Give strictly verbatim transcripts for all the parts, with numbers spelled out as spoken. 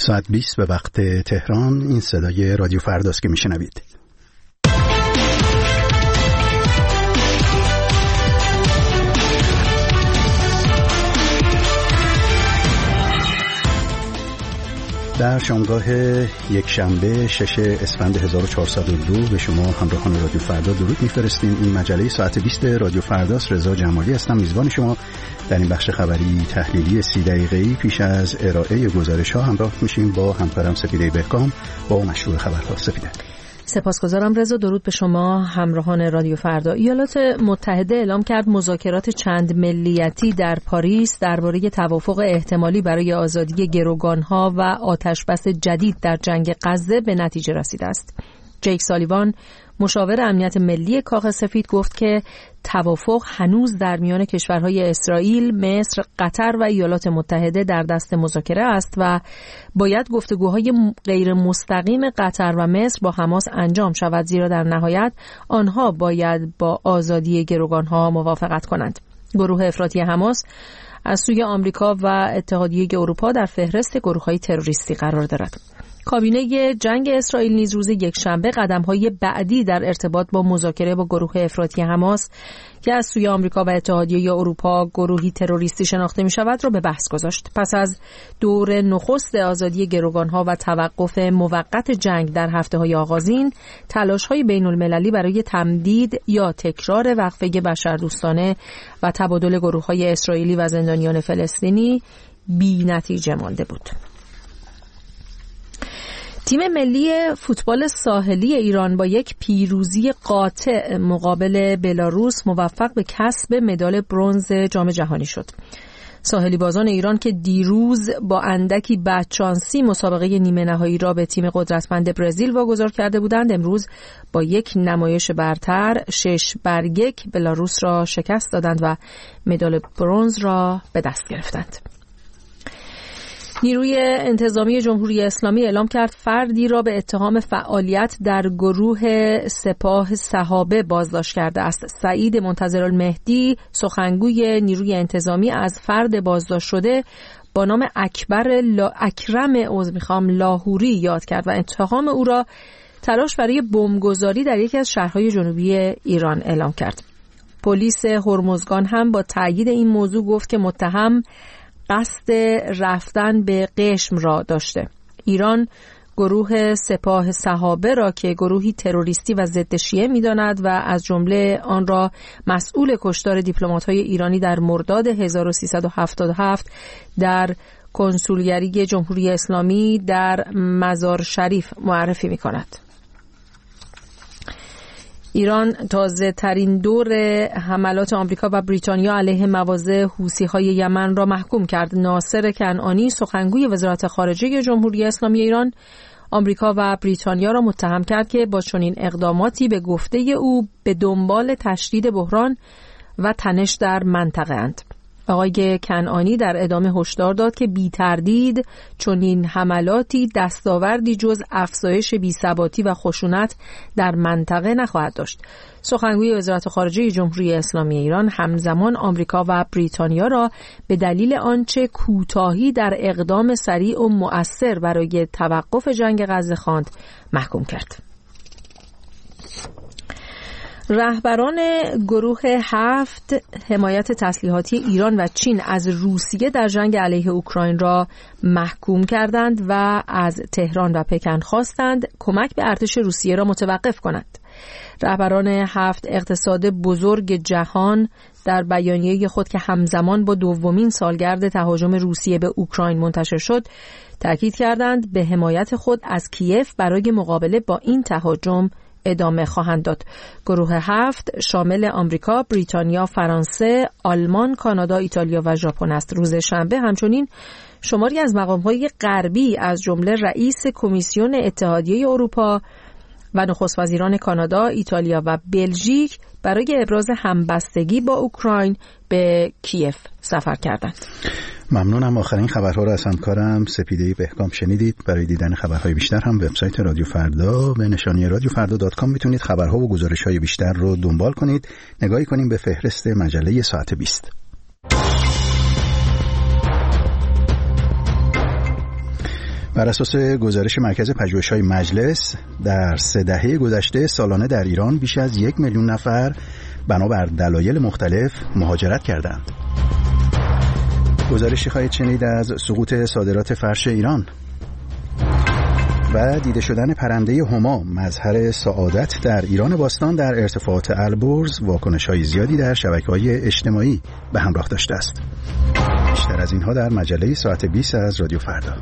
ساعت بیست به وقت تهران. این صدای رادیو فرداست که میشنوید. در شامگاه یک شنبه شش اسفند هزار و چهارصد و دو به شما همراهان رادیو فردا درود میفرستیم. این مجله ساعت بیست رادیو فرداست. رضا جمالی هستم، میزبان شما. در این بخش خبری تحلیلی سی دقیقه‌ای پیش از ارائه گزارش‌ها همراه میشیم با همکارم سپیده بهکام با مشروع خبرها. سپیده. سپاسگزارم رضا. درود به شما همراهان رادیو فردا. ایالات متحده اعلام کرد مذاکرات چند ملیتی در پاریس درباره توافق احتمالی برای آزادی گروگان‌ها و آتشبس جدید در جنگ غزه به نتیجه رسیده است. جیک سالیوان مشاور امنیت ملی کاخ سفید گفت که توافق هنوز در میان کشورهای اسرائیل، مصر، قطر و ایالات متحده در دست مذاکره است و باید گفتگوهای غیر مستقیم قطر و مصر با حماس انجام شود، زیرا در نهایت آنها باید با آزادی گروگانها موافقت کنند. گروه افراطی حماس از سوی آمریکا و اتحادیه اروپا در فهرست گروه‌های تروریستی قرار دارد. کابینه جنگ اسرائیل نیز روز یکشنبه قدم‌های بعدی در ارتباط با مذاکره با گروه افراطی حماس که از سوی آمریکا و اتحادیه اروپا گروهی تروریستی شناخته می‌شود را به بحث گذاشت. پس از دور نخست آزادی گروگان‌ها و توقف موقت جنگ در هفته‌های آغازین، تلاش‌های بین‌المللی برای تمدید یا تکرار وقفه بشردوستانه و تبادل گروه‌های اسرائیلی و زندانیان فلسطینی بی‌نتیجه مانده بود. تیم ملی فوتبال ساحلی ایران با یک پیروزی قاطع مقابل بلاروس موفق به کسب مدال برنز جام جهانی شد. ساحلی بازان ایران که دیروز با اندکی بدشانسی مسابقه نیمه نهایی را به تیم قدرتمند برزیل واگذار کرده بودند، امروز با یک نمایش برتر شش بر یک بلاروس را شکست دادند و مدال برنز را به دست گرفتند. نیروی انتظامی جمهوری اسلامی اعلام کرد فردی را به اتهام فعالیت در گروه سپاه صحابه بازداشت کرده است. سعید منتظرالمهدی سخنگوی نیروی انتظامی از فرد بازداشت شده با نام اکبر لا اکرم عذر میخوام لاهوری یاد کرد و اتهام او را تلاش برای بمبگذاری در یکی از شهرهای جنوبی ایران اعلام کرد. پلیس هرمزگان هم با تایید این موضوع گفت که متهم قصد رفتن به قشم را داشته. ایران گروه سپاه صحابه را که گروهی تروریستی و ضد شیعه می‌داند و از جمله آن را مسئول کشتار دیپلمات‌های ایرانی در مرداد هزار و سیصد و هفتاد و هفت در کنسولگری جمهوری اسلامی در مزار شریف معرفی می‌کند. ایران تازه ترین دور حملات آمریکا و بریتانیا علیه مواضع حوثی‌های یمن را محکوم کرد. ناصر کنعانی سخنگوی وزارت خارجه جمهوری اسلامی ایران آمریکا و بریتانیا را متهم کرد که با چنین اقداماتی به گفته او به دنبال تشدید بحران و تنش در منطقه اند. آقای کنعانی در ادامه هشدار داد که بی تردید چنین حملاتی دستاوردی جز افزایش بی‌ثباتی و خشونت در منطقه نخواهد داشت. سخنگوی وزارت خارجه جمهوری اسلامی ایران همزمان آمریکا و بریتانیا را به دلیل آنچه کوتاهی در اقدام سریع و مؤثر برای توقف جنگ غزه خواند محکوم کرد. رهبران گروه هفت حمایت تسلیحاتی ایران و چین از روسیه در جنگ علیه اوکراین را محکوم کردند و از تهران و پکن خواستند کمک به ارتش روسیه را متوقف کنند. رهبران هفت اقتصاد بزرگ جهان در بیانیه خود که همزمان با دومین سالگرد تهاجم روسیه به اوکراین منتشر شد، تاکید کردند به حمایت خود از کیف برای مقابله با این تهاجم ادامه خواهند داد. گروه هفت شامل آمریکا، بریتانیا، فرانسه، آلمان، کانادا، ایتالیا و ژاپن است. روز شنبه همچنین شماری از مقام‌های غربی از جمله رئیس کمیسیون اتحادیه اروپا و نخست وزیران کانادا، ایتالیا و بلژیک برای ابراز همبستگی با اوکراین به کیف سفر کردند. ممنونم. آخرین خبرها را از همکارم سپیده بهکام شنیدید. برای دیدن خبرهای بیشتر هم وبسایت رادیو فردا به نشانی رادیو فردا دات کام میتونید خبرها و گزارش‌های بیشتر رو دنبال کنید. نگاهی کنیم به فهرست مجله ساعت بیست. بر اساس گزارش مرکز پژوهش‌های مجلس در سه دهه گذشته سالانه در ایران بیش از یک میلیون نفر بنابر دلایل مختلف مهاجرت کردند. گزارشی خواهید شنید از سقوط صادرات فرش ایران و دیده شدن پرنده هما مظهر سعادت در ایران باستان در ارتفاعات البرز واکنش‌های زیادی در شبکه‌های اجتماعی به همراه داشته است. بیشتر از اینها در مجله ساعت بیست از رادیو فردا.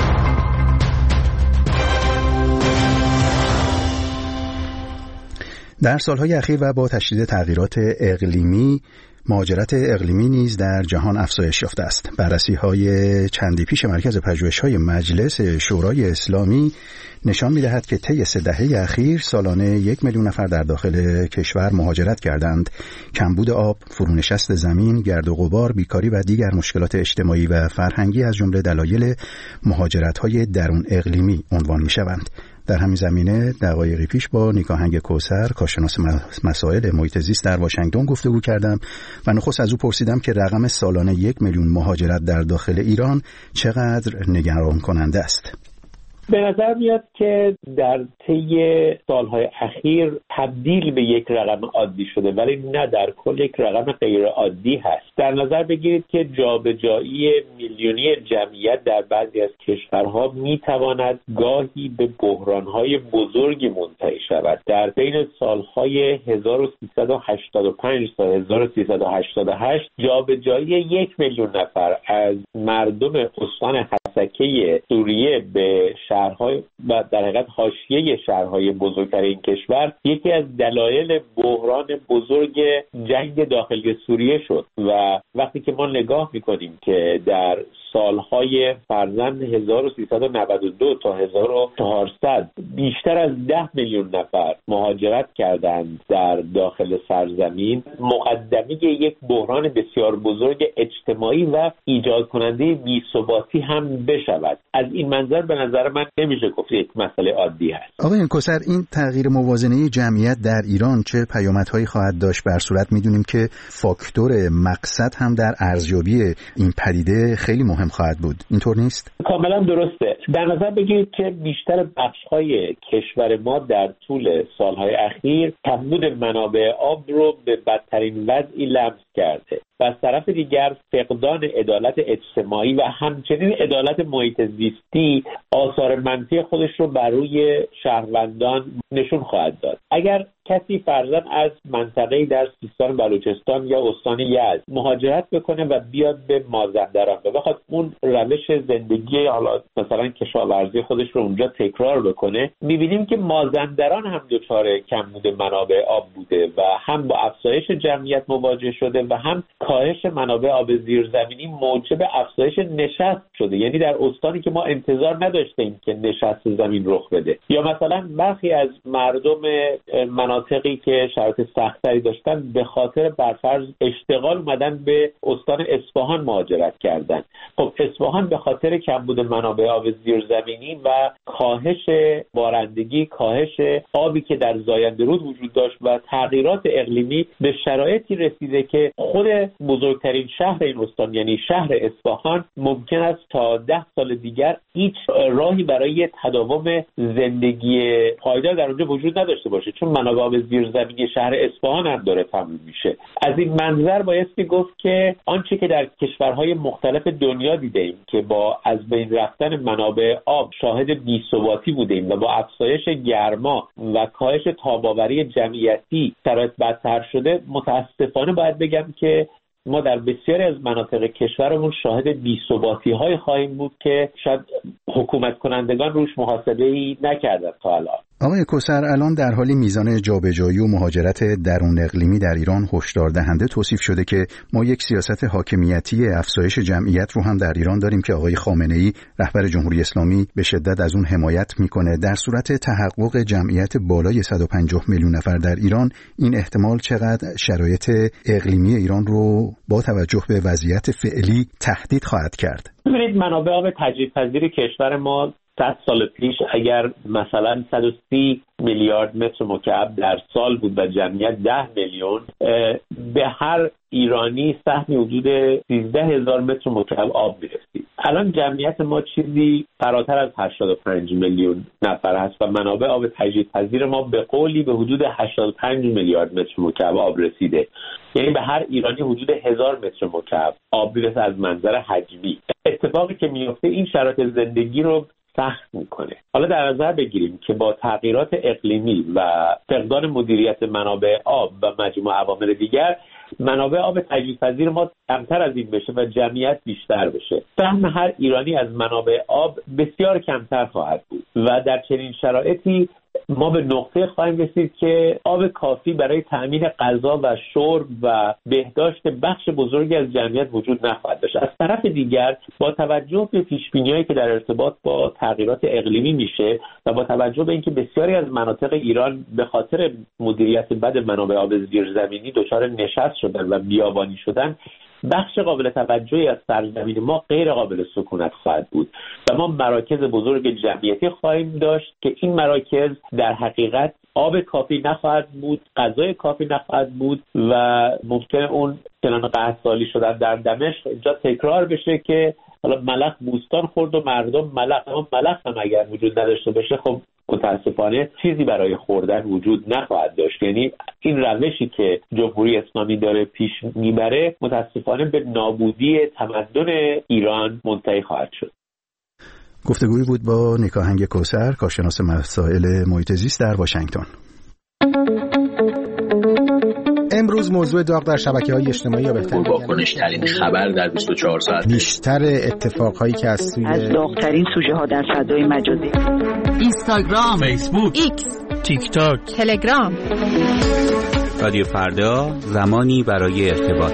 در سالهای اخیر و با تشدید تغییرات اقلیمی مهاجرت اقلیمی نیز در جهان افزایش یافته است. بررسی‌های چندی پیش مرکز پژوهش‌های مجلس شورای اسلامی نشان می‌دهد که طی سه دهه اخیر سالانه یک میلیون نفر در داخل کشور مهاجرت کردند. کمبود آب، فرونشست زمین، گرد و غبار، بیکاری و دیگر مشکلات اجتماعی و فرهنگی از جمله دلایل مهاجرت‌های درون اقلیمی عنوان می‌شوند. در همین زمینه دقایقی پیش با نیکاهنگ کوثر کارشناس مسائل محیط زیست در واشنگتن گفتگو کردم و نخست از او پرسیدم که رقم سالانه یک میلیون مهاجرت در داخل ایران چقدر نگران کننده است. به نظر میاد که در طی سالهای اخیر تبدیل به یک رقم عادی شده، ولی نه در کل یک رقم غیر عادی هست. در نظر بگیرید که جابجایی میلیونی جمعیت در بعضی از کشورها میتواند گاهی به بحرانهای بزرگی منتهی شود. در بین سالهای هزار و سیصد و هشتاد و پنج تا هزار و سیصد و هشتاد و هشت جابجایی یک میلیون نفر از مردم استان حسکه سوریه به شهرهای و در حقیقت حاشیه شهرهای بزرگتر این کشور یکی از دلایل بحران بزرگ جنگ داخلی سوریه شد. و وقتی که ما نگاه میکنیم که در سالهای فرزند هزار و سیصد و نود و دو تا هزار و چهارصد بیشتر از ده میلیون نفر مهاجرت کردند در داخل سرزمین، مقدمه یک بحران بسیار بزرگ اجتماعی و ایجاد کننده بی‌ثباتی هم بشود. از این منظر به نظر من نمیشه گفت یک مسئله عادی هست. آقای کوثر، این تغییر موازنه جمعیت در ایران چه پیامدهایی خواهد داشت؟ بر صورت میدونیم که فاکتور مقصد هم در ارزیابی این پدیده خیلی مهم خواهد بود. اینطور نیست؟ کاملا درسته. در نظر بگیرید که بیشتر بخش‌های کشور ما در طول سالهای اخیر کمبود منابع آب رو به بدترین وضعی لمس کرده و از طرف دیگر فقدان عدالت اجتماعی و همچنین عدالت محیط زیستی آثار منفی خودش رو بر روی شهروندان نشون خواهد داد. اگر کسی فرضاً از منطقه‌ای در سیستان بلوچستان یا استان یزد مهاجرت بکنه و بیاد به مازندران و بخواد اون روش زندگی حالا مثلا کشاورزی خودش رو اونجا تکرار بکنه، می‌بینیم که مازندران هم دچار کمبود منابع آب بوده و هم با افزایش جمعیت مواجه شده و هم کاهش منابع آب زیرزمینی موجب افزایش نشست شده. یعنی در استانی که ما انتظار نداشتیم که نشست زمین رخ بده، یا مثلا برخی از مردم مناطقی که شرایط سخت‌تری داشتن به خاطر برفرض اشتغال اومدن به استان اصفهان مهاجرت کردن. خب اصفهان به خاطر کمبود منابع آب زیرزمینی و کاهش بارندگی، کاهش آبی که در زاینده رود وجود داشت و تغییرات اقلیمی به شرایطی رسیده که خود بزرگترین شهر این استان یعنی شهر اصفهان ممکن است تا ده سال دیگر هیچ راهی برای تداوم زندگی پایدار در اونجا وجود نداشته باشه، چون منابع آب زیرزمینی شهر اصفهان هم داره تموم میشه. از این منظر بایستی گفت که آنچه که در کشورهای مختلف دنیا دیدیم که با از بین رفتن منابع آب شاهد بی‌ثباتی بودیم و با افزایش گرما و کاهش تاب‌آوری جمعیتی شرایط بدتر شده، متاسفانه باید بگم که ما در بسیاری از مناطق کشورمون شاهد بی‌ثباتی‌های خواهیم بود که شاید حکومت کنندگان روش محاسبه‌ای نکردند تا الان. آقای کوثر، الان در حالی میزان جابجایی و مهاجرت درون اقلیمی در ایران هشدار دهنده توصیف شده که ما یک سیاست حاکمیتی افزایش جمعیت رو هم در ایران داریم که آقای خامنه‌ای رهبر جمهوری اسلامی به شدت از اون حمایت میکنه. در صورت تحقق جمعیت بالای صد و پنجاه میلیون نفر در ایران، این احتمال چقدر شرایط اقلیمی ایران رو با توجه به وضعیت فعلی تهدید خواهد کرد؟ ببینید، منابع آب تجدیدپذیر کشور ما صد سال پیش اگر مثلا صد و سی میلیارد متر مکعب در سال بود و جمعیت ده میلیون، به هر ایرانی سهمی حدود سیزده هزار متر مکعب آب میرسید. الان جمعیت ما چیزی فراتر از هشتاد و پنج میلیون نفر هست و منابع آب تجدیدپذیر ما به قولی به حدود هشتاد و پنج میلیارد متر مکعب آب رسیده. یعنی به هر ایرانی حدود هزار متر مکعب آب میرسه از منظر حجمی. اتفاقی که میفته این شرایط زندگی رو سخت میکنه. حالا در نظر بگیریم که با تغییرات اقلیمی و فقدان مدیریت منابع آب و مجموعه عوامل دیگر، منابع آب تجدیدپذیر ما کمتر از این بشه و جمعیت بیشتر بشه، سهم هر ایرانی از منابع آب بسیار کمتر خواهد بود و در چنین شرایطی ما به نقطه خواهیم رسید که آب کافی برای تأمین غذا و شرب و بهداشت بخش بزرگی از جمعیت وجود نخواهد داشت. از طرف دیگر با توجه به پیش‌بینی‌هایی که در ارتباط با تغییرات اقلیمی میشه و با توجه به اینکه بسیاری از مناطق ایران به خاطر مدیریت بد منابع آب زیرزمینی دچار نشست شدن و بیابانی شدن، بخش قابل توجهی از سرزمین ما غیر قابل سکونت خواهد بود و ما مراکز بزرگ جمعیتی خواهیم داشت که این مراکز در حقیقت آب کافی نخواهد بود، غذای کافی نخواهد بود و ممکنه اون چنان قحط‌سالی شدن در دمشق اینجا تکرار بشه که حالا ملخ بوستان خورد و مردم ملخ، اما ملخ هم اگر وجود نداشته باشه خب متاسفانه چیزی برای خوردن وجود نخواهد داشت. یعنی این روشی که جمهوری اسلامی داره پیش میبره متاسفانه به نابودی تمدن ایران منتهی خواهد شد. گفتگویی بود با نیکاهنگ کوثر، کارشناس مسائل محیط زیست در واشنگتن. امروز موضوع داغ در شبکه‌های اجتماعی یا بهتر با کنش‌ترین خبر در بیست و چهار ساعت، بیشتر اتفاقهایی که از سوی از داغ‌ترین سوژه ها در فضای مجازی، اینستاگرام، فیسبوک، ایکس، تیک تاک، تلگرام. رادیو فردا، زمانی برای ارتباط.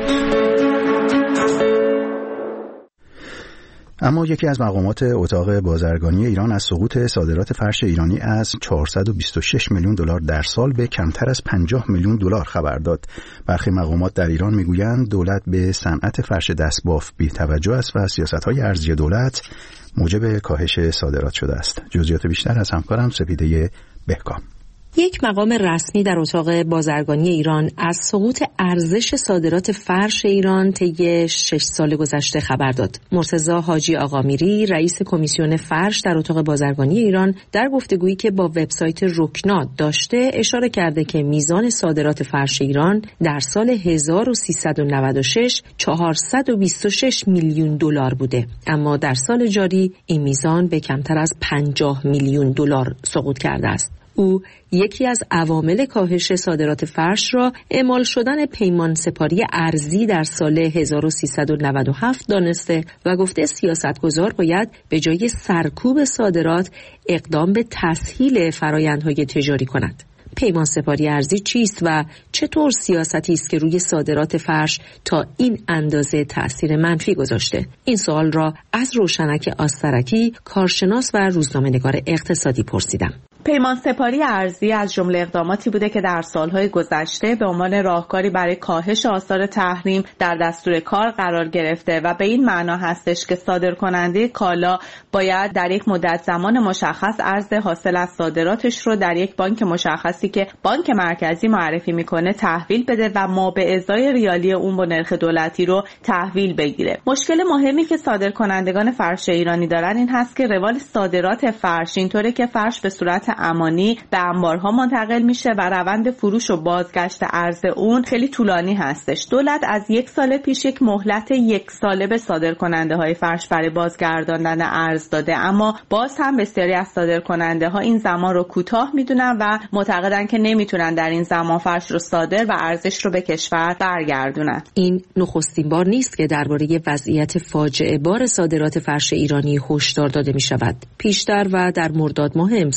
اما یکی از مقامات اتاق بازرگانی ایران از سقوط صادرات فرش ایرانی از چهارصد و بیست و شش میلیون دلار در سال به کمتر از پنجاه میلیون دلار خبر داد. برخی مقامات در ایران میگویند دولت به صنعت فرش دستباف بی‌توجه است و سیاست‌های ارزی دولت موجب کاهش صادرات شده است. جزئیات بیشتر از همکارم سپیده بهکام. یک مقام رسمی در اتاق بازرگانی ایران از سقوط ارزش صادرات فرش ایران طی شش سال گذشته خبر داد. مرتضی حاجی آقامیری، رئیس کمیسیون فرش در اتاق بازرگانی ایران، در گفتگویی که با وبسایت رکنات داشته اشاره کرده که میزان صادرات فرش ایران در سال هزار و سیصد و نود و شش چهارصد و بیست و شش میلیون دلار بوده، اما در سال جاری این میزان به کمتر از پنجاه میلیون دلار سقوط کرده است. او یکی از عوامل کاهش صادرات فرش را اعمال شدن پیمان سپاری ارزی در سال هزار و سیصد و نود و هفت دانسته و گفته سیاستگزار باید به جای سرکوب صادرات اقدام به تسهیل فرآیندهای تجاری کند. پیمان سپاری ارزی چیست و چطور سیاستی است که روی صادرات فرش تا این اندازه تأثیر منفی گذاشته؟ این سوال را از روشنک آسترکی، کارشناس و روزنامه‌نگار اقتصادی پرسیدم. پیمان سپاری ارزی از جمله اقداماتی بوده که در سالهای گذشته به عنوان راهکاری برای کاهش آثار تحریم در دستور کار قرار گرفته و به این معنا هستش که صادرکننده کالا باید در یک مدت زمان مشخص ارز حاصل از صادراتش رو در یک بانک مشخصی که بانک مرکزی معرفی میکنه تحویل بده و ما به ازای ریالی اون با نرخ دولتی رو تحویل بگیره. مشکل مهمی که صادرکنندگان فرش ایرانی دارن این هست که روال صادرات فرش اینطوره که فرش به صورت امانی به انبارها منتقل میشه و روند فروش و بازگشت ارز اون خیلی طولانی هستش. دولت از یک سال پیش یک مهلت یک ساله به صادرکننده های فرش برای بازگرداندن ارز داده، اما باز هم بسیاری از صادرکننده ها این زمان رو کوتاه میدونن و معتقدن که نمیتونن در این زمان فرش رو صادر و ارزش رو به کشور برگردونن. این نخستین بار نیست که درباره وضعیت فاجعه بار صادرات فرش ایرانی هشدار داده میشود. پیشتر و در مرداد ماه امسال نیز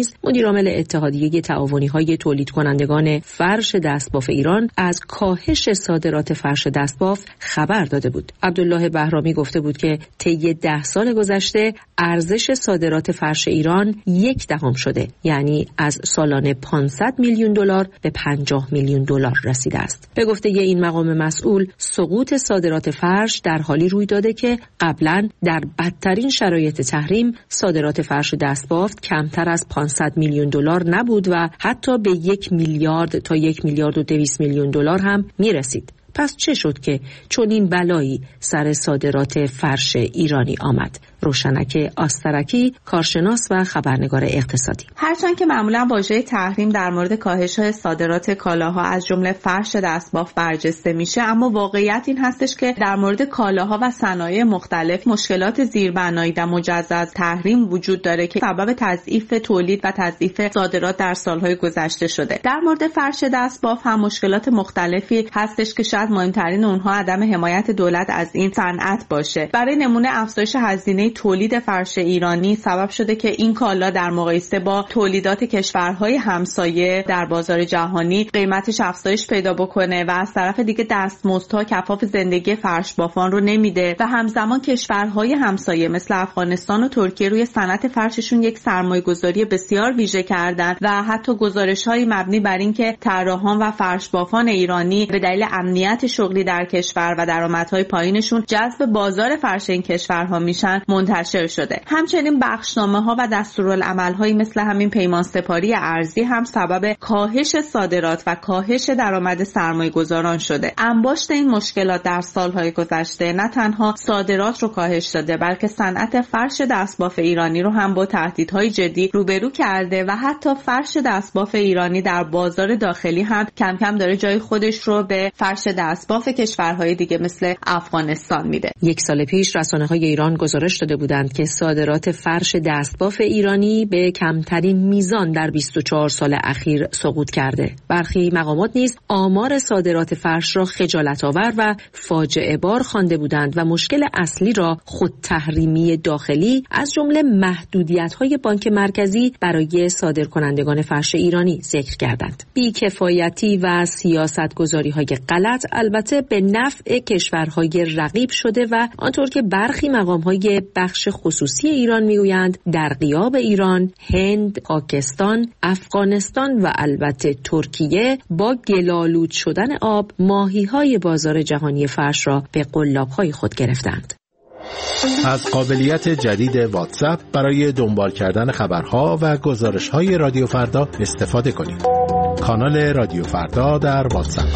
نیز مدیرعامل اتحادیه تعاونی‌های تولید کنندگان فرش دستباف ایران از کاهش صادرات فرش دستباف خبر داده بود. عبدالله بهرامی گفته بود که طی ده سال گذشته ارزش صادرات فرش ایران یک دهم شده، یعنی از سالانه پانصد میلیون دلار به پنجاه میلیون دلار رسیده است. به گفته این مقام مسئول، سقوط صادرات فرش در حالی روی داده که قبلا در بدترین شرایط تحریم صادرات فرش دستبافت کمتر از پانصد میلیون دلار نبود و حتی به یک میلیارد تا یک میلیارد و دویست میلیون دلار هم می رسید. پس چه شد که چون این بلایی سر صادرات فرش ایرانی آمد؟ روشنک آسترکی، کارشناس و خبرنگار اقتصادی. هرچند که معمولا واژه تحریم در مورد کاهش صادرات کالاها از جمله فرش دستباف برجسته میشه، اما واقعیت این هستش که در مورد کالاها و صنایع مختلف مشکلات زیربنایی و مجزا از تحریم وجود داره که سبب تضعیف تولید و تضعیف صادرات در سالهای گذشته شده. در مورد فرش دستباف هم مشکلات مختلفی هستش که شاید مهمترین اونها عدم حمایت دولت از این صنعت باشه. برای نمونه افزایش هزینه تولید فرش ایرانی سبب شده که این کالا در مقایسه با تولیدات کشورهای همسایه در بازار جهانی قیمتش افزایش پیدا بکنه و از طرف دیگه دستمزدها کفاف زندگی فرش بافان رو نمیده و همزمان کشورهای همسایه مثل افغانستان و ترکیه روی صنعت فرششون یک سرمایه‌گذاری بسیار ویژه کردن و حتی گزارش‌های مبنی بر اینکه طراحان و فرش بافان ایرانی به دلیل امنیت شغلی در کشور و درآمدهای پایینشون جذب بازار فرش این کشورها میشن منتشر شده. همچنین بخشنامه‌ها و دستورالعمل‌هایی مثل همین پیمان سپاری ارزی هم سبب کاهش صادرات و کاهش درآمد سرمایه‌گذاران شده. انباشت این مشکلات در سال‌های گذشته نه تنها صادرات رو کاهش داده، بلکه صنعت فرش دستباف ایرانی رو هم با تهدیدهای جدی روبرو کرده و حتی فرش دستباف ایرانی در بازار داخلی هم کم کم داره جای خودش رو به فرش دستباف کشورهای دیگه مثل افغانستان میده. یک سال پیش رسانه‌های ایران گزارش داده بودند که صادرات فرش دستباف ایرانی به کمترین میزان در بیست و چهار سال اخیر سقوط کرده. برخی مقامات نیز آمار صادرات فرش را خجالت‌آور و فاجعه بار خوانده بودند و مشکل اصلی را خود تحریمی داخلی از جمله محدودیت‌های بانک مرکزی برای صادرکنندگان فرش ایرانی ذکر کردند. بی‌کفایتی و سیاست‌گذاری‌های غلط البته به نفع کشورهای رقیب شده و آنطور که برخی مقام‌های بخش خصوصی ایران میگویند در غیاب ایران، هند، پاکستان، افغانستان و البته ترکیه با گلالود شدن آب ماهی‌های بازار جهانی فرش را به قلاب‌های خود گرفتند. از قابلیت جدید واتساپ برای دنبال کردن خبرها و گزارش‌های رادیو فردا استفاده کنید. کانال رادیو فردا در واتساپ.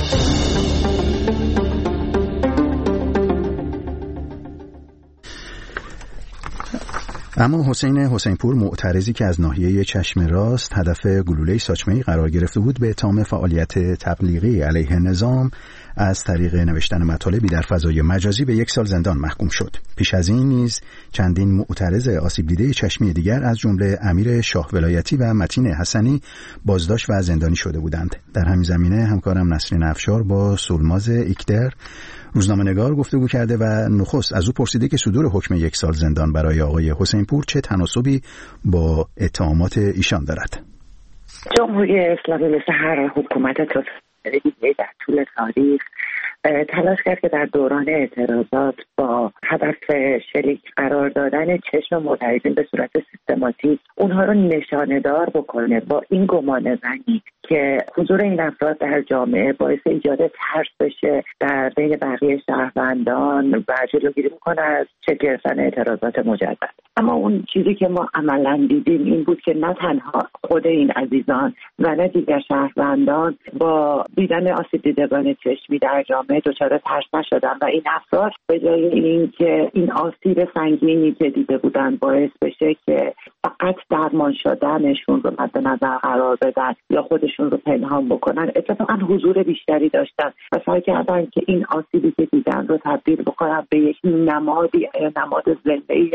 اما حسین حسینپور، معترضی که از ناحیه چشم راست هدف گلوله ساچمه‌ای قرار گرفته بود، به اتهام فعالیت تبلیغی علیه نظام از طریق نوشتن مطالبی در فضای مجازی به یک سال زندان محکوم شد. پیش از این نیز چندین معترض آسیب دیده چشمی دیگر از جمله امیر شاه ولایتی و متین حسنی بازداشت و زندانی شده بودند. در همین زمینه همکارم نسرین افشار با سولماز ایکتر، روزنامه‌نگار، گفتگو کرده و نخست از او پرسیده که صدور حکم یک سال زندان برای آقای حسینپور چه تناسبی با اتهامات ایشان دارد. جمهوری اسلامی مثل هر حکومت دیگه در طول تاریخ تلاش کرد که در دوران اعتراضات با هدف شلیک قرار دادن چشم معترضین به صورت سیستماتیک اونها رو نشانه‌دار بکنه، با این گمان زنی که حضور این افراد در جامعه باعث ایجاد ترس بشه در بین بقیه شهروندان و جلوگیری بکنه از چه گرفتن اعتراضات مجدد. اما اون چیزی که ما عملاً دیدیم این بود که نه تنها خود این عزیزان و نه دیگر شهروندان با دیدن آسیب دیدگان چشمی در جامعه دچار ترس نشدن و این افراد به جای اینکه این آسیب سنگینی که دیده بودن باعث بشه که فقط درمان شدنشون رو مد نظر قرار بدن یا خودشون رو پنهان بکنن، اتفاقا حضور بیشتری داشتن و سعی کردن که این آسیبی که دیدن رو تبدیل بکنن به یک نمادی نماد زنده‌ای از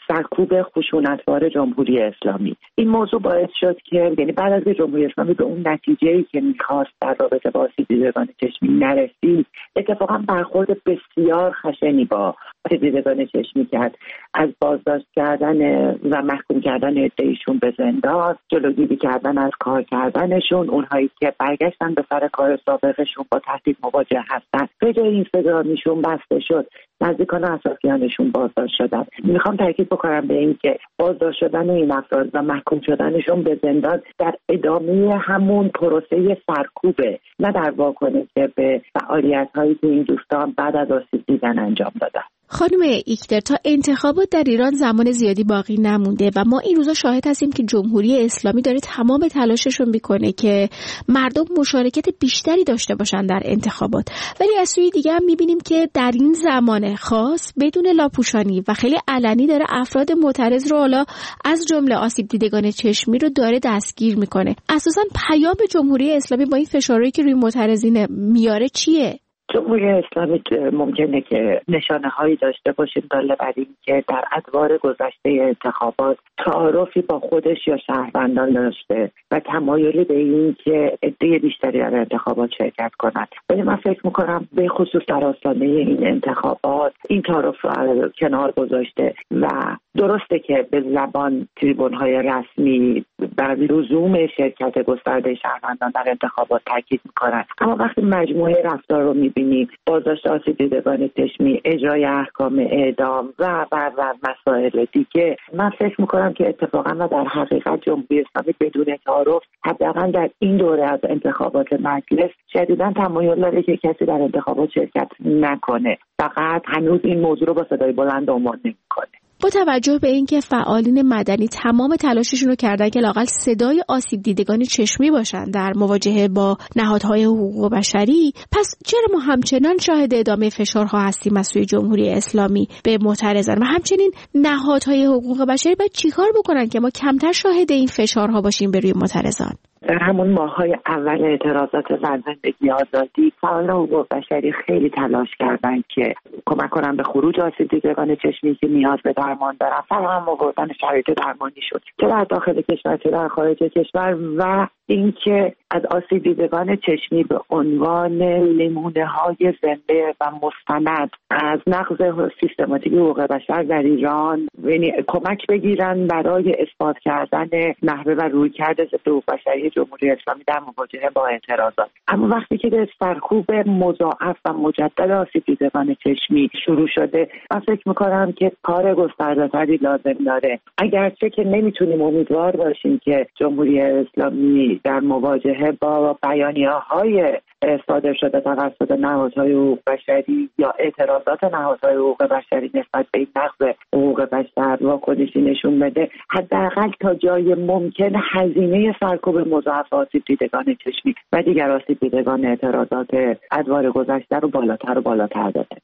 سرکوب خشونت‌بار جمهوری اسلامی. این موضوع باعث شد که یعنی بعد از جمهوری اسلامی به اون نتیجه‌ای که می‌خواست در رابطه با آسیب دیدگان چشمی نرسید، اتفاقا برخورد بسیار خشنی با آسیب دیدگان چشمی کرد، از بازداشت کردن و محکوم کردن عده‌ایشون به زندان، جلوگیری کردن از کار کردنشون، اونهایی که برگشتن به سر کار سابقشون با تهدید مواجه هستن، به جای اینستاگرامیشون بسته شد، نزدیکان و اطرافیانشون بازداشت شدن. میخوام تاکید بکنم به این که بازداشت شدن این افراد و محکوم شدنشون به زندان در ادامه همون پروسه سرکوبه، نه در واکنش به فعالیت‌هایی که این دوستان بعد از آسیب دیدن انجام دادن. خانم ایکتر، تا انتخابات در ایران زمان زیادی باقی نمونده و ما این روزا شاهد هستیم که جمهوری اسلامی داره تمام تلاشش رو میکنه که مردم مشارکت بیشتری داشته باشن در انتخابات، ولی از سوی دیگه هم میبینیم که در این زمان خاص بدون لاپوشانی و خیلی علنی داره افراد معترض رو، حالا از جمله آسیب دیدگان چشمی رو، داره دستگیر میکنه. اساساً پیام جمهوری اسلامی با این فشارهایی که روی معترضین میاره چیه؟ جمهوری اسلامی ممکنه که نشانه هایی داشته باشه داله بر این که در ادوار گذشته انتخابات تعارفی با خودش یا شهروندان داشته و تمایلی به این که عده بیشتری در انتخابات شرکت کنند. ولی من فکر میکنم به خصوص در آستانه این انتخابات این تعارف رو کنار گذاشته و درسته که به زبان تریبون‌های رسمی بر لزوم شرکت گسترده شهروندان در انتخابات تاکید میکنن، اما وقتی مجموعه رفتار رو میبینیم، بازداشت آسیب دیدگان چشمی، اجرای احکام اعدام و و و مسائل دیگه، من فکر میکنم که اتفاقا و در حقیقت جمهوری اسلامی بدون تعارف حداقل در این دوره از انتخابات مجلس شدیداً تمایل داره که کسی در انتخابات شرکت نکنه، فقط هنوز این موضوع رو با صدای بلند عنوان نمیکنه. با توجه به اینکه فعالین مدنی تمام تلاششون رو کردن که لااقل صدای آسیب دیدگان چشمی باشن در مواجهه با نهادهای حقوق بشری، پس چرا ما همچنان شاهد ادامه فشارها هستیم از سوی جمهوری اسلامی به معترضان و همچنین نهادهای حقوق بشری باید چیکار بکنن که ما کمتر شاهد این فشارها باشیم به روی معترضان؟ در همون ماه‌های اول اعتراضات زن زندگی آزادی، فعالان حقوق بشری خیلی تلاش کردن که کمک کنن به خروج آسیب دیدگان چشمی که نیاز به درمان دارن، فراهم آوردن شرایط درمانی شد چه در داخل کشور چه در خارج کشور، و اینکه از آسیب دیدگان چشمی به عنوان نمونه‌های زنده و مستند از نقض سیستماتیک حقوق بشر در ایران یعنی کمک بگیرن برای اثبات کردن نحوه و رویکرد ضد حقوق بشری جمهوری اسلامی در مواجهه با اعتراضات. اما وقتی که به سرکوب مضاعف و مجدد آسیب دیدگان چشمی شروع شده، من فکر می‌کنم که کار گسترده‌تری لازم داره. اگرچه که نمیتونیم امیدوار باشیم که جمهوری اسلامی در مواجهه با بیانیه‌های صادر شده توسط نهادهای حقوق بشری یا اعتراضات نهادهای حقوق بشری نسبت به این نقض حقوق بشر واکنشی نشون بده، حداقل تا جای ممکن هزینه سرکوب مضاعف آسیب دیدگان چشمی و دیگر آسیب دیدگان اعتراضات ادوار گذشته رو بالاتر و بالاتر داده.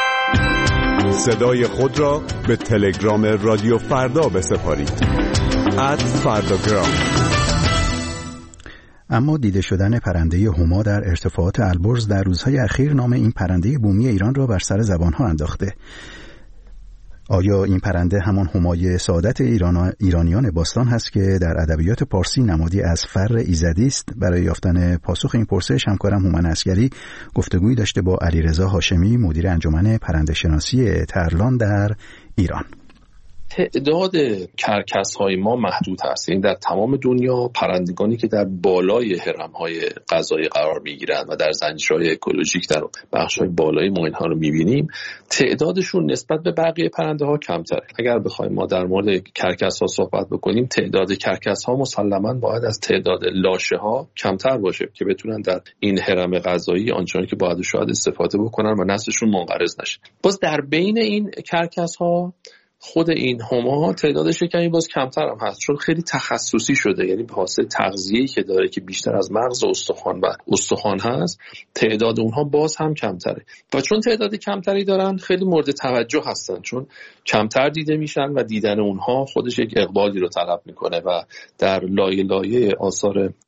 صدای خود را به تلگرام رادیو فردا بسپارید. ات فرداگرام. اما دیده شدن پرنده هما در ارتفاعات البرز در روزهای اخیر نام این پرنده بومی ایران را بر سر زبانها انداخته. آیا این پرنده همان همای سعادت ایران ایرانیان باستان هست که در ادبیات پارسی نمادی از فر ایزدی است؟ برای یافتن پاسخ این پرسش همکارم هومن عسگری گفتگویی داشته با علیرضا هاشمی، مدیر انجمن پرنده شناسی ترلان در ایران. تعداد کرکس‌های ما محدود هست. این در تمام دنیا پرندگانی که در بالای هرم‌های غذایی قرار می‌گیرند و در زنجیرهای اکولوژیک در بخش‌های بالای ما اینها رو می‌بینیم، تعدادشون نسبت به بقیه پرنده‌ها کمتره. اگر بخوایم ما در مورد کرکس‌ها صحبت بکنیم، تعداد کرکس‌ها مسلماً باید از تعداد لاشه‌ها کمتر باشه که بتونن در این هرم غذایی آنچنانی که باید و شاید استفاده بکنن و نسلشون منقرض نشه. باز در بین این کرکس‌ها خود این هما تعدادش کمی باز کمتر هم هست، چون خیلی تخصصی شده، یعنی به واسطه تغذیه‌ای که داره که بیشتر از مغز استخوان و استخوان هست، تعداد اونها باز هم کمتره و چون تعداد کمتری دارن خیلی مورد توجه هستن، چون کمتر دیده میشن و دیدن اونها خودش یک اقبالی رو طلب میکنه و در لایه لایه آثار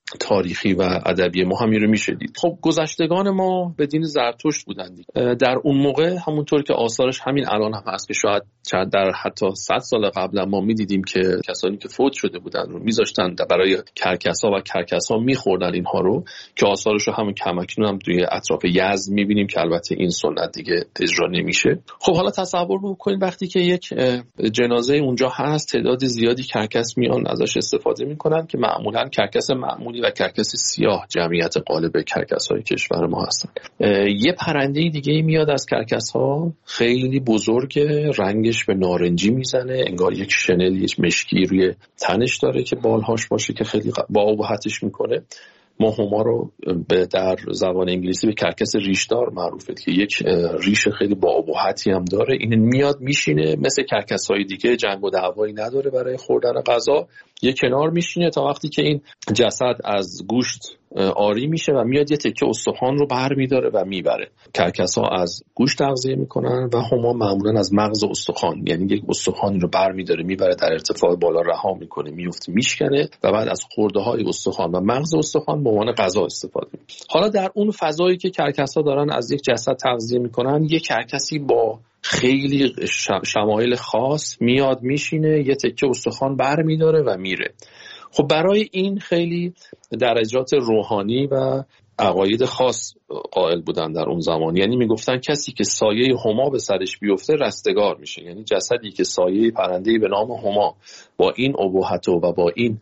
تاریخی و ادبی ما همین رو میشه دید. خب گذشتگان ما به دین زرتشت بودند. در اون موقع همونطور که آثارش همین الان هم هست که شاید در حتی صد سال قبل ما میدیدیم که کسانی که فوت شده بودن رو میذاشتن برای کرکس‌ها و کرکس‌ها میخوردن اینها رو، که آثارش رو همون کمکنون هم توی اطراف یزد میبینیم که البته این سنت دیگه اجرا نمیشه. خب حالا تصور بکنید وقتی که یک جنازه اونجا هست، تعداد زیادی کرکس میان ازش استفاده میکنن که معمولا کرکس معمولی و کرکس سیاه جمعیت غالب کرکس‌های کشور ما هستن. یه پرنده دیگه میاد از کرکس‌ها، خیلی بزرگه، رنگش به نارنجی میزنه، انگار یک شنل یک مشکی روی تنش داره که بالهاش باشه که خیلی با ابهتش میکنه. ما هما رو به در زبان انگلیسی به کرکس ریشدار معروفه که یک ریش خیلی با ابهتی هم داره. این میاد میشینه، مثل کرکس‌های دیگه جنگ و دعوایی نداره برای خوردن غذا، یه کنار میشینه تا وقتی که این جسد از گوشت آری میشه و میاد یه تکه استخوان رو بر میداره و میبره. کرکس‌ها از گوشت تغذیه میکنن و هما معمولا از مغز استخوان، یعنی یک استخوانی رو بر میداره میبره در ارتفاع بالا رها میکنه، میفته میشکنه و بعد از خرده‌های استخوان و مغز استخوان به عنوان غذا استفاده میکنه. حالا در اون فضایی که کرکس‌ها دارن از یک جسد تغذیه میکنن، یک کرکسی با خیلی شمایل خاص میاد میشینه، یه تکه استخوان بر میداره و میره. خب برای این خیلی درجات روحانی و عقاید خاص قائل بودن در اون زمان. یعنی میگفتن کسی که سایه هما به سرش بیفته رستگار میشه، یعنی جسدی که سایه پرنده‌ای به نام هما با این ابهت و با این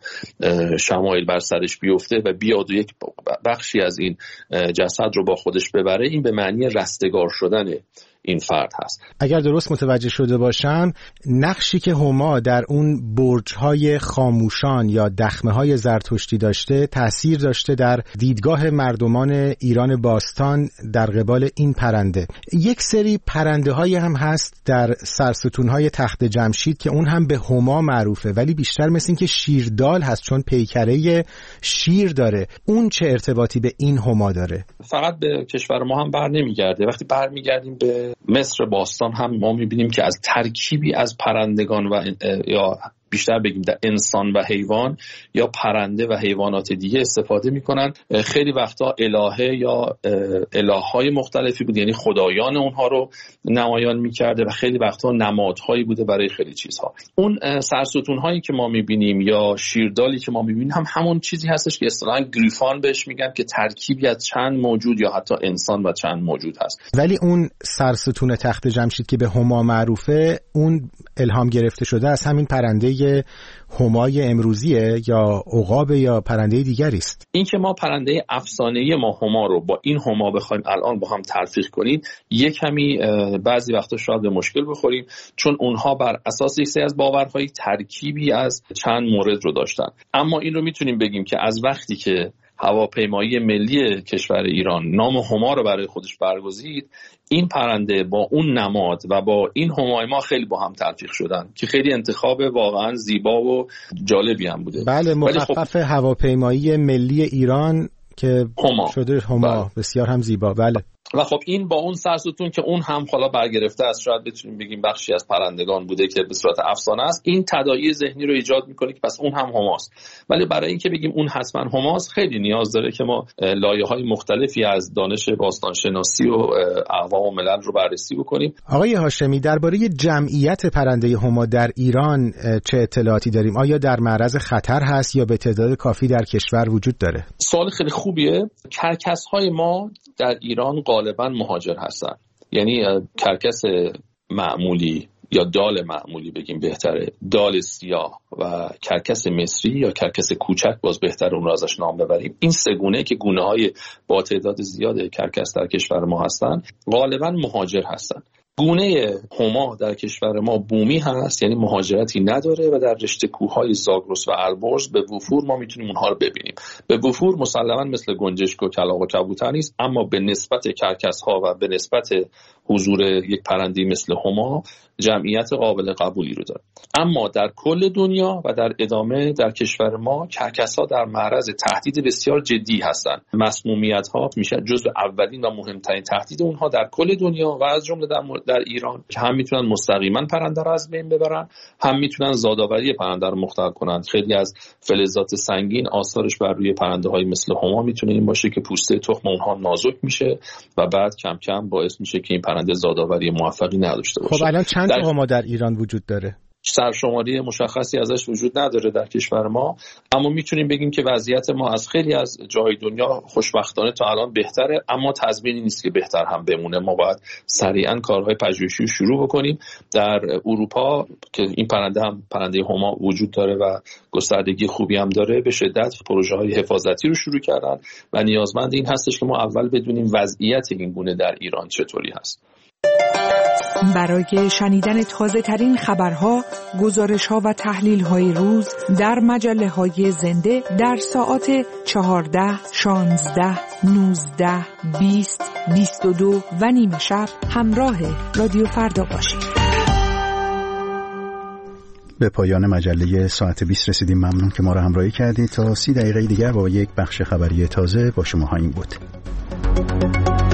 شمایل بر سرش بیفته و بیاد و یک بخشی از این جسد رو با خودش ببره، این به معنی رستگار شدنه این فرد هست. اگر درست متوجه شده باشم، نقشی که هما در اون برج‌های خاموشان یا دخمه‌های زرتشتی داشته تأثیر داشته در دیدگاه مردمان ایران باستان در قبال این پرنده. یک سری پرنده‌های هم هست در سرستون‌های تخت جمشید که اون هم به هما معروفه، ولی بیشتر مثل این که شیردال هست چون پیکره شیر داره. اون چه ارتباطی به این هما داره؟ فقط به کشور ما هم بر نمیگرده. وقتی برمیگردیم به مصر باستان هم ما میبینیم که از ترکیبی از پرندگان و یا بیشتر بگیم در انسان و حیوان یا پرنده و حیوانات دیگه استفاده میکنن. خیلی وقتا الهه یا الههای مختلفی بود، یعنی خدایان اونها رو نمایان میکرده و خیلی وقتا نمادهایی بوده برای خیلی چیزها. اون سرستونهایی که ما میبینیم یا شیردالی که ما میبینیم هم همون چیزی هستش که اصطلاحاً گریفان بهش میگن که ترکیبی از چند موجود یا حتی انسان و چند موجود هست. ولی اون سرستون تخت جمشید که به هما معروفه، اون الهام گرفته شده از همین پرنده همای امروزیه یا عقاب یا پرنده دیگری است؟ این که ما پرنده افسانه‌ای ما هما رو با این هما بخوایم الان با هم تلفیق کنیم، یک کمی بعضی وقتا شاید به مشکل بخوریم، چون اونها بر اساس یک سری از باورهای ترکیبی از چند مورد رو داشتن. اما این رو میتونیم بگیم که از وقتی که هواپیمایی ملی کشور ایران نام هما رو برای خودش برگزید، این پرنده با اون نماد و با این همای ما خیلی با هم تلفیق شدن که خیلی انتخاب واقعا زیبا و جالبی هم بوده. بله، مخفف خب... هواپیمایی ملی ایران که هما شده هما. بله. بسیار هم زیبا. بله. و خب این با اون سرستون که اون هم حالا برگرفته است، شاید بتونیم بگیم بخشی از پرندگان بوده که به صورت افسانه است، این تداعی ذهنی رو ایجاد میکنه که پس اون هم هماست. ولی برای اینکه بگیم اون حتما هماست خیلی نیاز داره که ما لایه‌های مختلفی از دانش باستانشناسی و اقوام و ملل رو بررسی بکنیم. آقای هاشمی، درباره جمعیت پرنده هما در ایران چه اطلاعاتی داریم؟ آیا در معرض خطر هست یا به تعداد کافی در کشور وجود داره؟ سوال خیلی خوبیه. کرکس‌های ما در ایران غالبا مهاجر هستن، یعنی کرکس معمولی یا دال معمولی بگیم بهتره، دال سیاه و کرکس مصری یا کرکس کوچک باز بهتر اون رو ازش نام ببریم. این سه گونه که گونه های با تعداد زیاد کرکس در کشور ما هستن غالبا مهاجر هستن. گونه هما در کشور ما بومی هست، یعنی مهاجرتی نداره و در رشته کوههای زاگرس و البرز به وفور ما میتونیم اونها رو ببینیم. به وفور مسلما مثل گنجشک و کلاغ و کبوتر نیست، اما به نسبت کرکس ها و به نسبت حضور یک پرنده مثل هما جمعیت قابل قبولی رو داره. اما در کل دنیا و در ادامه در کشور ما کرکس‌ها در معرض تهدید بسیار جدی هستند. مسمومیت‌ها میشه جزو اولین و مهمترین تهدید اونها در کل دنیا و از جمله در, در ایران که هم میتونن مستقیما پرنده رو از بین ببرن، هم میتونن زادآوری پرنده رو مختل کنن. خیلی از فلزات سنگین آثارش بر روی پرنده‌های مثل هما میتونه این باشه که پوسته تخم اونها نازک میشه و بعد کم کم باعث میشه که این پرنده زادآوری موفقی نداشته باشه. خب الان چند تا هما در ایران وجود داره؟ سرشماری مشخصی ازش وجود نداره در کشور ما، اما میتونیم بگیم که وضعیت ما از خیلی از جای دنیا خوشبختانه تا الان بهتره، اما تضمینی نیست که بهتر هم بمونه. ما باید سریعا کارهای پژوهشی رو شروع بکنیم. در اروپا که این پرنده هم پرنده هما وجود داره و گستردگی خوبی هم داره، به شدت پروژه های حفاظتی رو شروع کردن و نیازمند این هستش که ما اول بدونیم وضعیت این گونه در ایران چطوری هست. برای شنیدن تازه ترین خبرها، گزارش‌ها و تحلیل‌های روز در مجله‌های زنده در ساعات چهارده، شانزده، نوزده، بیست، بیست و دو و نیمه شب همراه رادیو فردا باشید. به پایان مجله ساعت بیست رسیدیم. ممنون که ما را همراهی کردید. تا سی دقیقه دیگر با یک بخش خبری تازه با شما خواهیم بود.